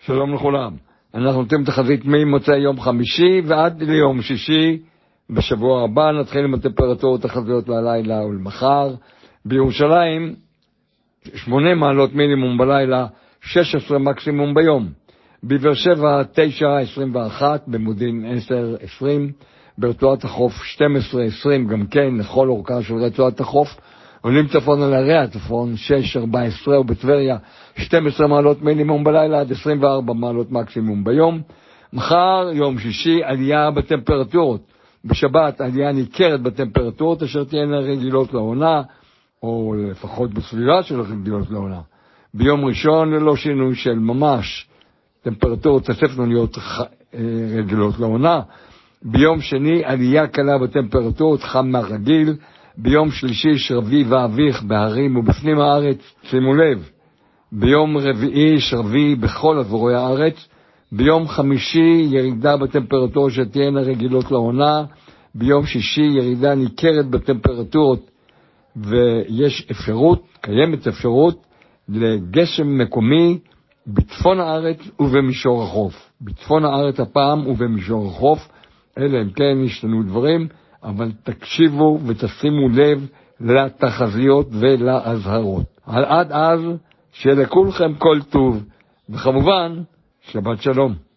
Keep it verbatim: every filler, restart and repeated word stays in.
שלום לכולם. אנחנו נותנים תחזית ממוצאי יום חמישי ועד ליום שישי. בשבוע הבא נתחיל עם הטמפרטורות תחזיות ללילה ולמחר. בירושלים שמונה מעלות מינימום בלילה, שש עשרה מקסימום ביום. בבאר שבע תשע עשרים ואחת, במודיעין עשר עשרים, ברצועת החוף שתים עשרה עשרים גם כן לכל אורכה של רצועת החוף. עולים צפון על ערי הצפון שש ארבע עשרה, ובטבריה שתים עשרה מעלות מינימום בלילה עד עשרים וארבע מעלות מקסימום ביום. מחר יום שישי עלייה בטמפרטורות, בשבת עלייה ניכרת בטמפרטורות אשר תהיינה רגילות לעונה, או לפחות בסביבה של רגילות לעונה. ביום ראשון ללא שינוי של ממש, טמפרטורות תספנו להיות רגילות לעונה. ביום שני עלייה קלה בטמפרטורות, חם מהרגיל. ביום שלישי שרבי ואביך בהרים ובפנים הארץ, שימו לב. ביום רביעי שרבי בכל אזורי הארץ. ביום חמישי ירידה בטמפרטורות שתהיינה רגילות לעונה. ביום שישי ירידה ניכרת בטמפרטורות, ויש אפשרות, קיימת אפשרות לגשם מקומי בצפון הארץ ובמישור החוף. בצפון הארץ הפעם ובמישור החוף, אלה אם כן ישתנו דברים, אבל תקשיבו ותשימו לב לתחזיות ולהזהרות. עד אז שלכולכם כל טוב, וכמובן שבת שלום.